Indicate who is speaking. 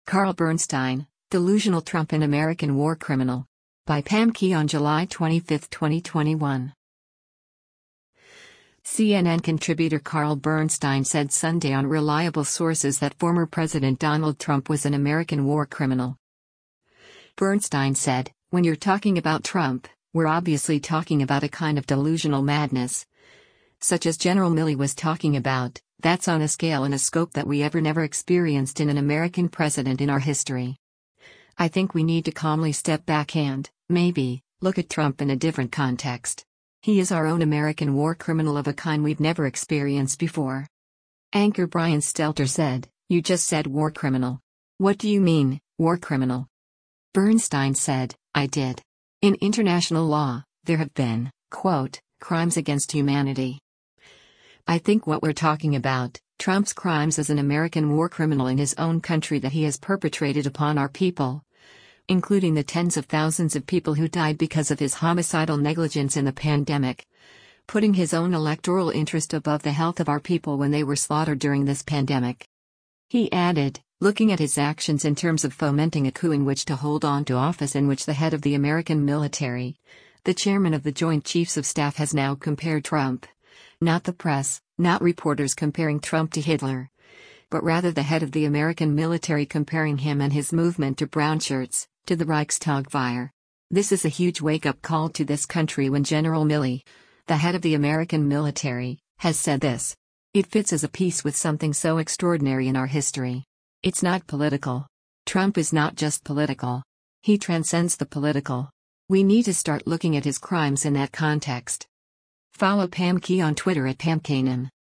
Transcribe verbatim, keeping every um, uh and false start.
Speaker 1: Carl Bernstein, Delusional Trump and American War Criminal. By Pam Key on July twenty-fifth, twenty twenty-one. C N N contributor Carl Bernstein said Sunday on reliable sources that former President Donald Trump was an American war criminal. Bernstein said, "When you're talking about Trump, we're obviously talking about a kind of delusional madness. Such as General Milley was talking about, that's on a scale and a scope that we ever never experienced in an American president in our history. I think we need to calmly step back and, maybe, look at Trump in a different context. He is our own American war criminal of a kind we've never experienced before." Anchor Brian Stelter said, "You just said war criminal. What do you mean, war criminal?" Bernstein said, "I did. In international law, there have been, quote, crimes against humanity. I think what we're talking about, Trump's crimes as an American war criminal in his own country that he has perpetrated upon our people, including the tens of thousands of people who died because of his homicidal negligence in the pandemic, putting his own electoral interest above the health of our people when they were slaughtered during this pandemic." He added, looking at his actions in terms of fomenting a coup in which to hold on to office in which the head of the American military, the chairman of the Joint Chiefs of Staff, has now compared Trump, not the press, not reporters comparing Trump to Hitler, but rather the head of the American military comparing him and his movement to brown shirts, to the Reichstag fire. This is a huge wake-up call to this country when General Milley, the head of the American military, has said this. It fits as a piece with something so extraordinary in our history. It's not political. Trump is not just political. He transcends the political. We need to start looking at his crimes in that context. Follow Pam Key on Twitter at Pam Kanan.